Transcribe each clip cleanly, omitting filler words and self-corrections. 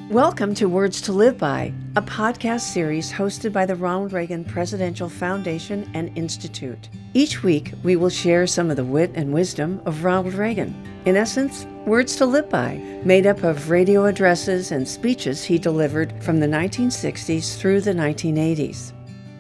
Welcome to Words to Live By, a podcast series hosted by the Ronald Reagan Presidential Foundation and Institute. Each week, we will share some of the wit and wisdom of Ronald Reagan. In essence, Words to Live By, made up of radio addresses and speeches he delivered from the 1960s through the 1980s.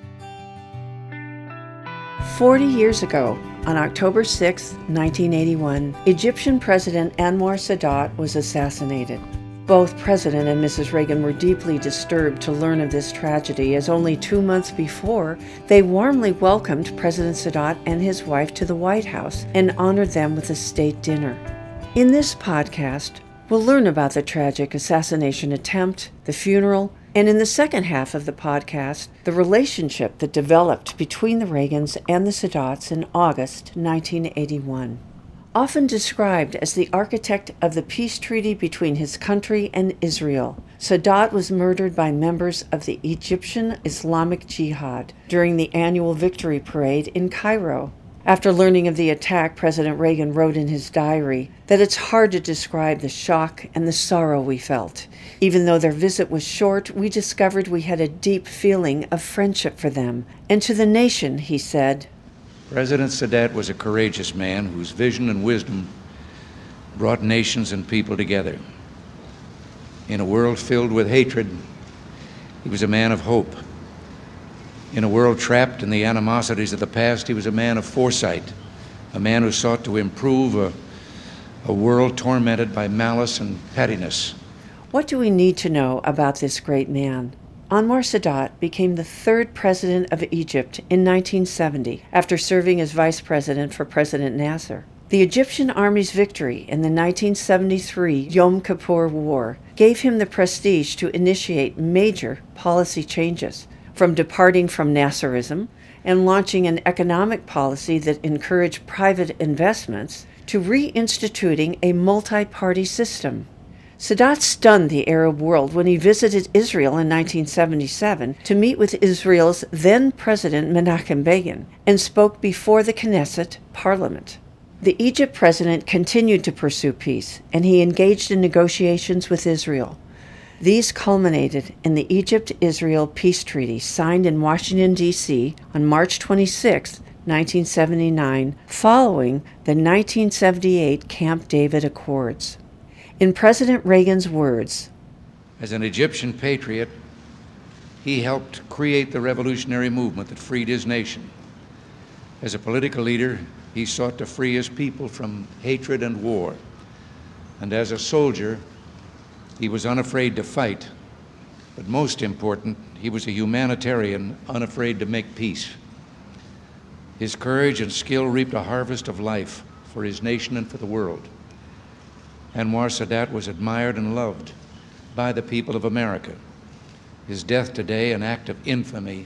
40 years ago, on October 6, 1981, Egyptian President Anwar Sadat was assassinated. Both President and Mrs. Reagan were deeply disturbed to learn of this tragedy, as only 2 months before, they warmly welcomed President Sadat and his wife to the White House and honored them with a state dinner. In this podcast, we'll learn about the tragic assassination attempt, the funeral, and in the second half of the podcast, the relationship that developed between the Reagans and the Sadats in August 1981. Often described as the architect of the peace treaty between his country and Israel, Sadat was murdered by members of the Egyptian Islamic Jihad during the annual victory parade in Cairo. After learning of the attack, President Reagan wrote in his diary that it's hard to describe the shock and the sorrow we felt. Even though their visit was short, we discovered we had a deep feeling of friendship for them. And to the nation, he said, President Sadat was a courageous man whose vision and wisdom brought nations and people together. In a world filled with hatred, he was a man of hope. In a world trapped in the animosities of the past, he was a man of foresight, a man who sought to improve a world tormented by malice and pettiness. What do we need to know about this great man? Anwar Sadat became the third president of Egypt in 1970 after serving as vice president for President Nasser. The Egyptian army's victory in the 1973 Yom Kippur War gave him the prestige to initiate major policy changes, from departing from Nasserism and launching an economic policy that encouraged private investments to reinstituting a multi-party system. Sadat stunned the Arab world when he visited Israel in 1977 to meet with Israel's then-president Menachem Begin and spoke before the Knesset parliament. The Egypt president continued to pursue peace, and he engaged in negotiations with Israel. These culminated in the Egypt-Israel Peace Treaty signed in Washington, D.C. on March 26, 1979, following the 1978 Camp David Accords. In President Reagan's words, as an Egyptian patriot, he helped create the revolutionary movement that freed his nation. As a political leader, he sought to free his people from hatred and war. And as a soldier, he was unafraid to fight. But most important, he was a humanitarian, unafraid to make peace. His courage and skill reaped a harvest of life for his nation and for the world. Anwar Sadat was admired and loved by the people of America. His death today, an act of infamy,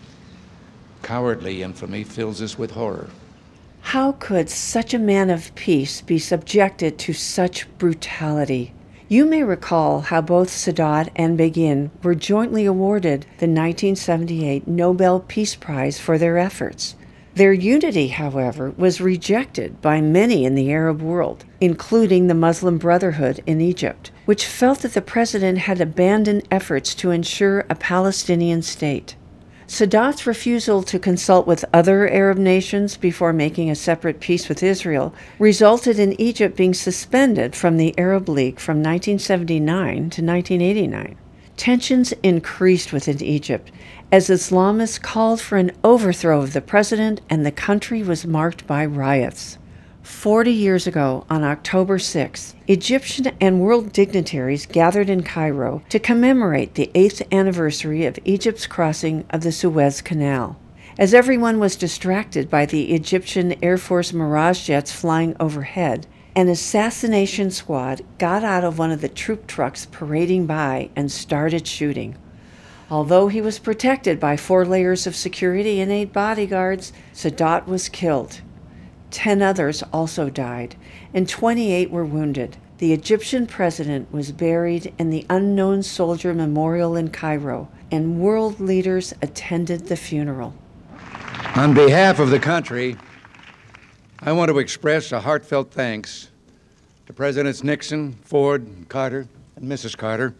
cowardly infamy, fills us with horror. How could such a man of peace be subjected to such brutality? You may recall how both Sadat and Begin were jointly awarded the 1978 Nobel Peace Prize for their efforts. Their unity, however, was rejected by many in the Arab world, including the Muslim Brotherhood in Egypt, which felt that the president had abandoned efforts to ensure a Palestinian state. Sadat's refusal to consult with other Arab nations before making a separate peace with Israel resulted in Egypt being suspended from the Arab League from 1979 to 1989. Tensions increased within Egypt as Islamists called for an overthrow of the president, and the country was marked by riots. 40 years ago, on October 6, Egyptian and world dignitaries gathered in Cairo to commemorate the 8th anniversary of Egypt's crossing of the Suez Canal. As everyone was distracted by the Egyptian Air Force Mirage jets flying overhead, an assassination squad got out of one of the troop trucks parading by and started shooting. Although he was protected by 4 layers of security and 8 bodyguards, Sadat was killed. 10 others also died, and 28 were wounded. The Egyptian president was buried in the Unknown Soldier Memorial in Cairo, and world leaders attended the funeral. On behalf of the country, I want to express a heartfelt thanks to Presidents Nixon, Ford, Carter, and Mrs. Carter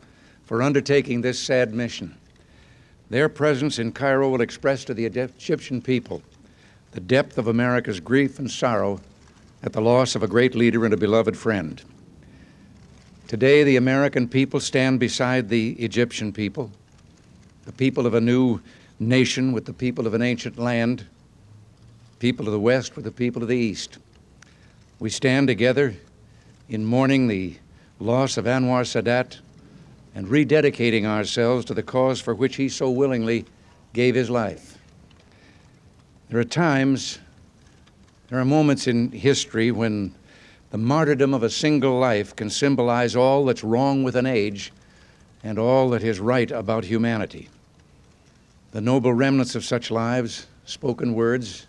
for undertaking this sad mission. Their presence in Cairo will express to the Egyptian people the depth of America's grief and sorrow at the loss of a great leader and a beloved friend. Today, the American people stand beside the Egyptian people, the people of a new nation with the people of an ancient land, people of the West with the people of the East. We stand together in mourning the loss of Anwar Sadat and rededicating ourselves to the cause for which he so willingly gave his life. There are moments in history when the martyrdom of a single life can symbolize all that's wrong with an age and all that is right about humanity. The noble remnants of such lives, the spoken words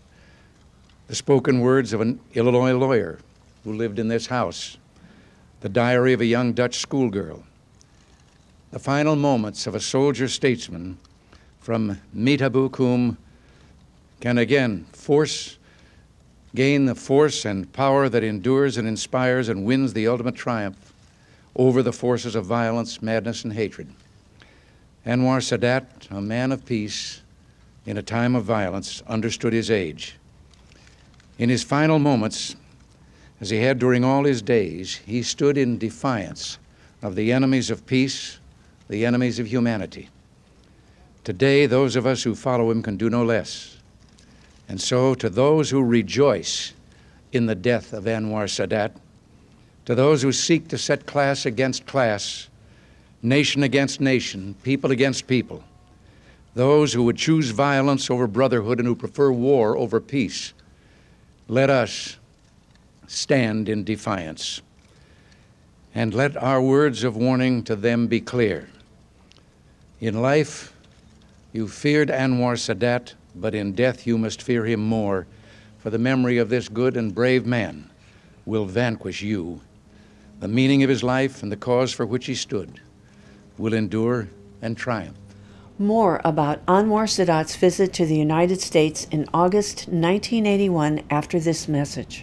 of an Illinois lawyer who lived in this house, the diary of a young Dutch schoolgirl, the final moments of a soldier statesman from Meethabuk whom can again gain the force and power that endures and inspires and wins the ultimate triumph over the forces of violence, madness, and hatred. Anwar Sadat, a man of peace in a time of violence, understood his age. In his final moments, as he had during all his days, he stood in defiance of the enemies of peace, the enemies of humanity. Today, those of us who follow him can do no less. And so, to those who rejoice in the death of Anwar Sadat, to those who seek to set class against class, nation against nation, people against people, those who would choose violence over brotherhood and who prefer war over peace, let us stand in defiance. And let our words of warning to them be clear. In life, you feared Anwar Sadat, but in death you must fear him more, for the memory of this good and brave man will vanquish you. The meaning of his life and the cause for which he stood will endure and triumph. More about Anwar Sadat's visit to the United States in August 1981 after this message.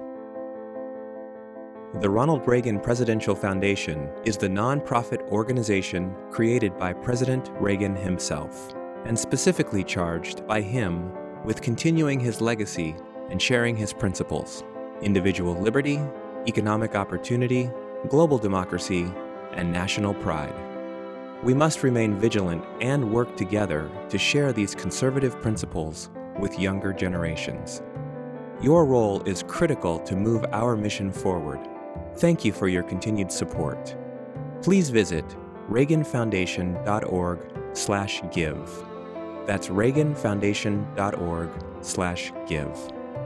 The Ronald Reagan Presidential Foundation is the nonprofit organization created by President Reagan himself, and specifically charged by him with continuing his legacy and sharing his principles: individual liberty, economic opportunity, global democracy, and national pride. We must remain vigilant and work together to share these conservative principles with younger generations. Your role is critical to move our mission forward. Thank you for your continued support. Please visit reaganfoundation.org/give. That's reaganfoundation.org/give.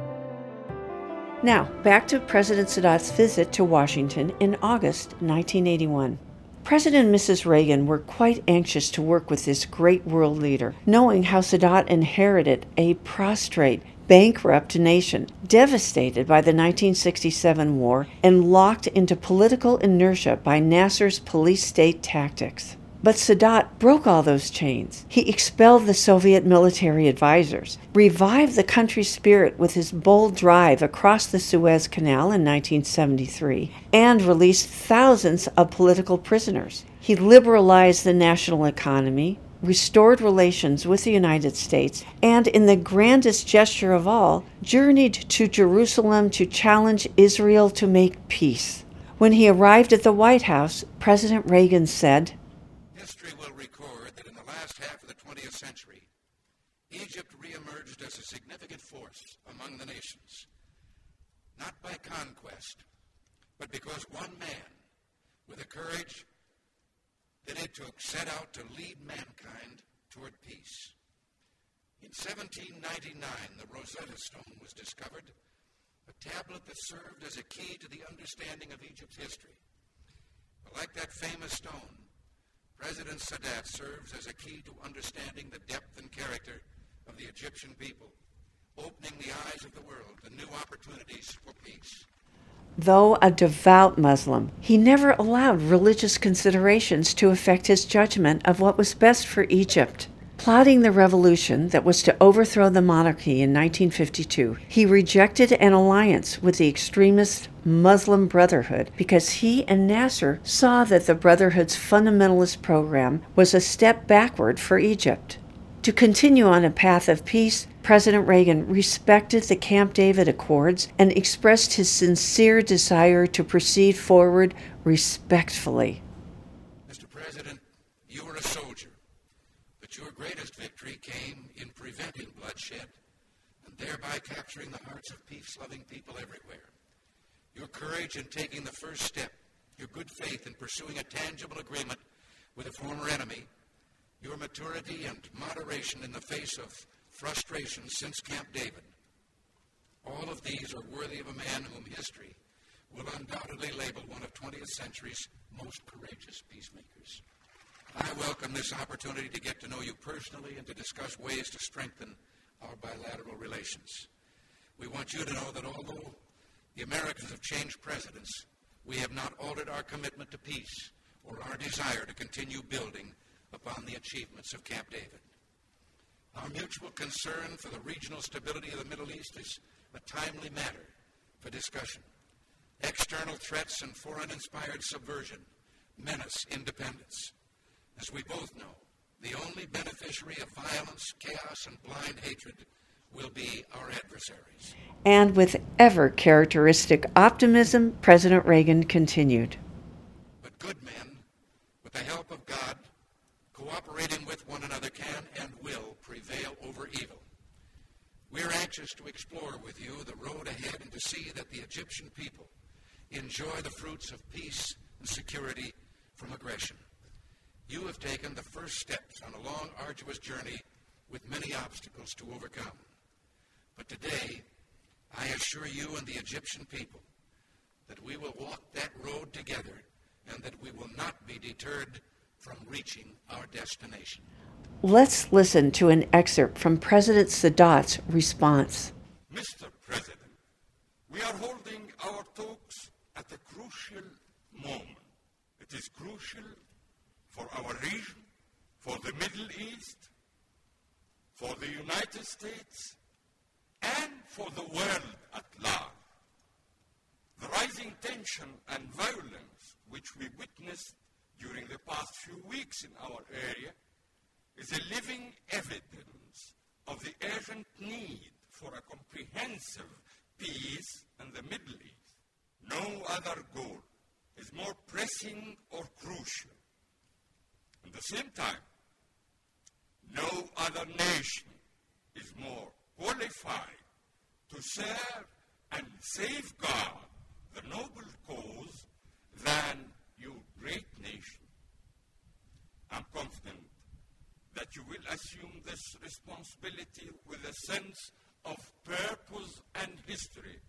Now, back to President Sadat's visit to Washington in August 1981. President and Mrs. Reagan were quite anxious to work with this great world leader, knowing how Sadat inherited a prostrate, bankrupt nation, devastated by the 1967 war and locked into political inertia by Nasser's police state tactics. But Sadat broke all those chains. He expelled the Soviet military advisors, revived the country's spirit with his bold drive across the Suez Canal in 1973, and released thousands of political prisoners. He liberalized the national economy, restored relations with the United States, and in the grandest gesture of all, journeyed to Jerusalem to challenge Israel to make peace. When he arrived at the White House, President Reagan said, "History will record that in the last half of the 20th century, Egypt reemerged as a significant force among the nations, not by conquest, but because one man, with a courage that it took, set out to lead mankind toward peace. In 1799, the Rosetta Stone was discovered, a tablet that served as a key to the understanding of Egypt's history. But like that famous stone, President Sadat serves as a key to understanding the depth and character of the Egyptian people, opening the eyes of the world to new opportunities for peace." Though a devout Muslim, he never allowed religious considerations to affect his judgment of what was best for Egypt. Plotting the revolution that was to overthrow the monarchy in 1952, he rejected an alliance with the extremist Muslim Brotherhood because he and Nasser saw that the Brotherhood's fundamentalist program was a step backward for Egypt. To continue on a path of peace, President Reagan respected the Camp David Accords and expressed his sincere desire to proceed forward respectfully. Mr. President, you were a soldier, but your greatest victory came in preventing bloodshed and thereby capturing the hearts of peace-loving people everywhere. Your courage in taking the first step, your good faith in pursuing a tangible agreement with a former enemy, your maturity and moderation in the face of frustration since Camp David, all of these are worthy of a man whom history will undoubtedly label one of 20th century's most courageous peacemakers. I welcome this opportunity to get to know you personally and to discuss ways to strengthen our bilateral relations. We want you to know that although the Americans have changed presidents, we have not altered our commitment to peace or our desire to continue building upon the achievements of Camp David. Our mutual concern for the regional stability of the Middle East is a timely matter for discussion. External threats and foreign-inspired subversion menace independence. As we both know, the only beneficiary of violence, chaos, and blind hatred will be our adversaries. And with ever characteristic optimism, President Reagan continued. But good men, with the help of God, cooperating with one another can and will prevail over evil. We're anxious to explore with you the road ahead and to see that the Egyptian people enjoy the fruits of peace and security from aggression. You have taken the first steps on a long, arduous journey with many obstacles to overcome. But today, I assure you and the Egyptian people that we will walk that road together and that we will not be deterred from reaching our destination. Let's listen to an excerpt from President Sadat's response. Mr. President, we are holding our talks at a crucial moment. It is crucial for our region, for the Middle East, for the United States, and for the world at large. The rising tension and violence which we witnessed during the past few weeks in our area is a living evidence of the urgent need for a comprehensive peace in the Middle East. No other goal is more pressing or crucial. At the same time, no other nation is more qualified to serve and safeguard the noble cause than you great nation. I'm confident that you will assume this responsibility with a sense of purpose and history.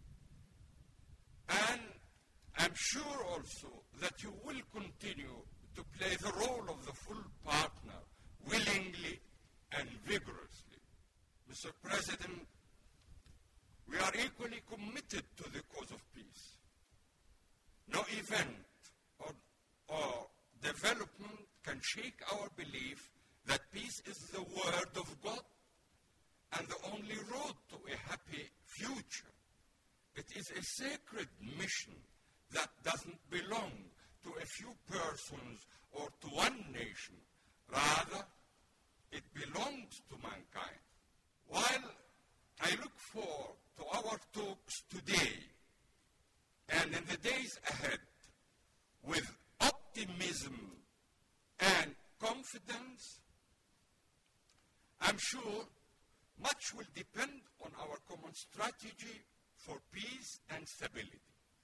And I'm sure also that you will continue to play the role of the full partner willingly and vigorously. Mr. President, we are equally committed to the cause of peace. No event or development can shake our belief that peace is the word of God and the only road to a happy future. It is a sacred mission that doesn't belong to a few persons or to one nation. Rather, it belongs to mankind. While I look forward to our talks today and in the days ahead with optimism and confidence, I'm sure much will depend on our common strategy for peace and stability.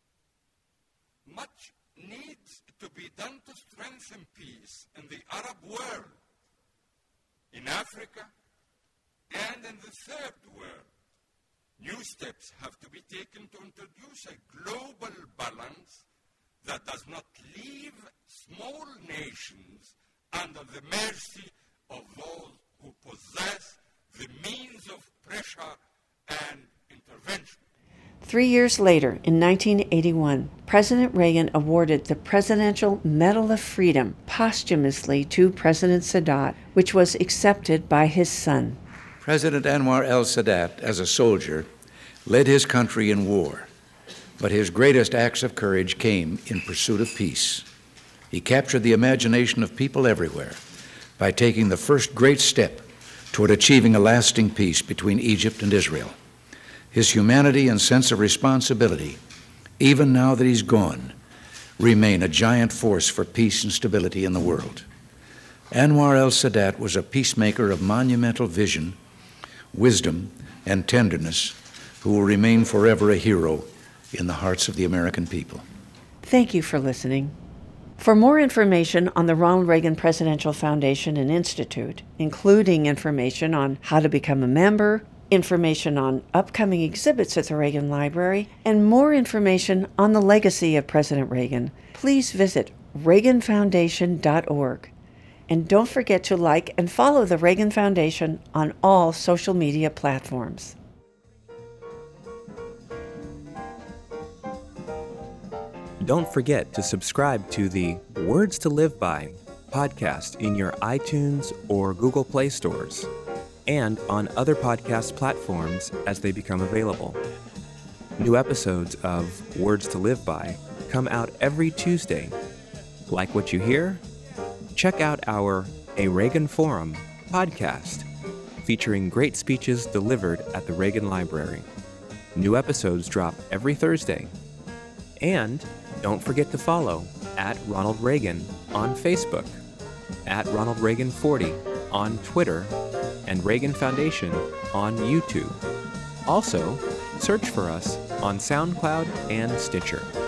Much needs to be done to strengthen peace in the Arab world, in Africa, and in the third world. New steps have to be taken to introduce a global balance that does not leave small nations under the mercy of those who possess the means of pressure and intervention. 3 years later, in 1981, President Reagan awarded the Presidential Medal of Freedom posthumously to President Sadat, which was accepted by his son. President Anwar el-Sadat, as a soldier, led his country in war, but his greatest acts of courage came in pursuit of peace. He captured the imagination of people everywhere by taking the first great step toward achieving a lasting peace between Egypt and Israel. His humanity and sense of responsibility, even now that he's gone, remain a giant force for peace and stability in the world. Anwar el-Sadat was a peacemaker of monumental vision, wisdom, and tenderness, who will remain forever a hero in the hearts of the American people. Thank you for listening. For more information on the Ronald Reagan Presidential Foundation and Institute, including information on how to become a member, information on upcoming exhibits at the Reagan Library, and more information on the legacy of President Reagan, please visit reaganfoundation.org. And don't forget to like and follow the Reagan Foundation on all social media platforms. Don't forget to subscribe to the Words to Live By podcast in your iTunes or Google Play stores and on other podcast platforms as they become available. New episodes of Words to Live By come out every Tuesday. Like what you hear? Check out our A Reagan Forum podcast, featuring great speeches delivered at the Reagan Library. New episodes drop every Thursday. And don't forget to follow at Ronald Reagan on Facebook, at Ronald Reagan 40 on Twitter, and Reagan Foundation on YouTube. Also, search for us on SoundCloud and Stitcher.